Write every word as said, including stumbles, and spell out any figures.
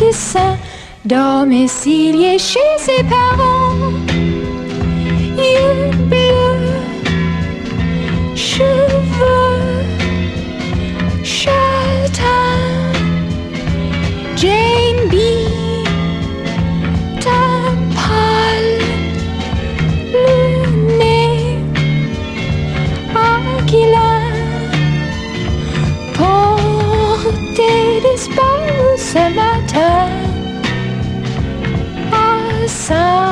dessin, domicilié chez ses parents. Yeux bleus, cheveux châtains, Jane B, teint pâle, le nez aquilin, portée disparue ce matin à Saint